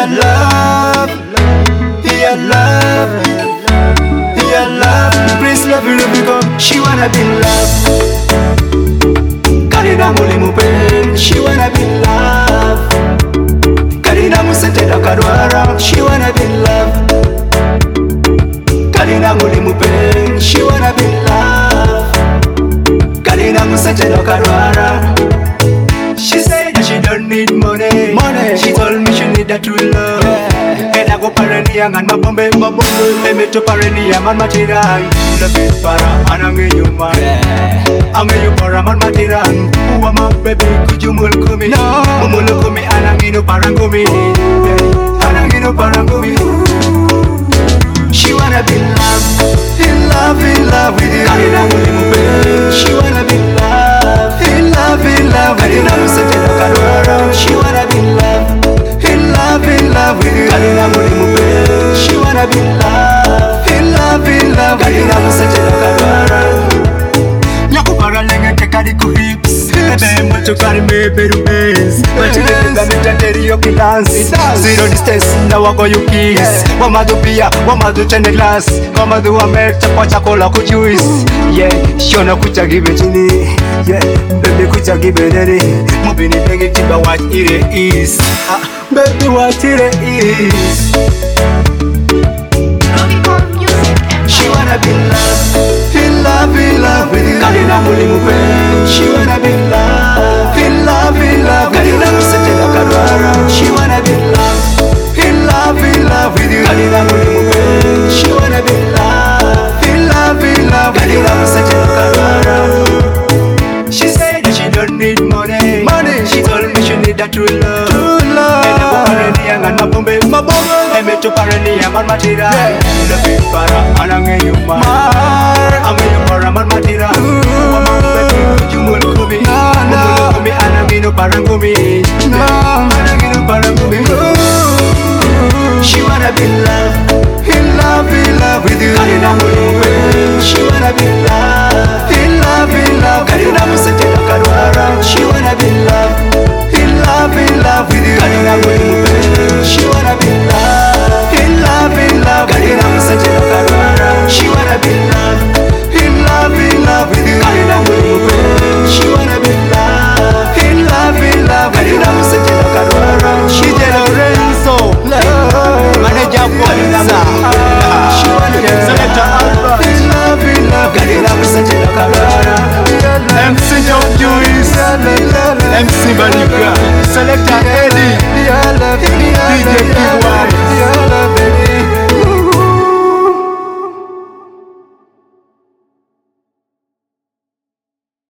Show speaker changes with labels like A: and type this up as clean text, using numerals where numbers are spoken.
A: love, your love, your love. Prince love you because she wanna be loved. Karina muli mupen, she wanna be loved. Karina musentera karwara, she wanna be loved. Karina muli mupen, she wanna be loved. Karina musentera karwara. She said that she don't need money. She told me she need that true love. And I go parenia and mabombe. Let me to parenia man matiran. Love it para anang you man. Ang you para man matiran. Who am I baby? Could you mulkumi? No, mulkumi anang you parangumi. Anang you parangumi. She wanna be loved, in love with you. She wanna be loved, in love with you. She wanna be loved, in love with you. She wanna be loved, in love with you. Nyakupara lenga tekadi ku hips. Ebe mwacho kari meberu base. Wachile kuga metateri yoki dance. Zero distance na wako you kiss. Wamadu pia, wamadu chende glass. Wamadu wamecha kwa chakola ku juice. Yeah, shona kucha give chini. Yeah, baby kucha give daddy. Mubini bengi tiba what it is. Baby what it is. She wanna be loved, in love with you. Karina muli mupen. She wanna be loved, in love Karina musentera karwara. She wanna be loved, in love with you. Karina muli mupen. She wanna be loved, in love Karina musentera karwara. She said that she don't need money. She told me she need that true love. And I'm parenia and mabombe. I met to parenia man matira. Love it para anang you man. Ang you para man matira. You mulkumi. Mulkumi anang you parangumi. Anang you parangumi. She wanna be loved, in love with you. Karina muli mupen. She wanna be loved, in love Karina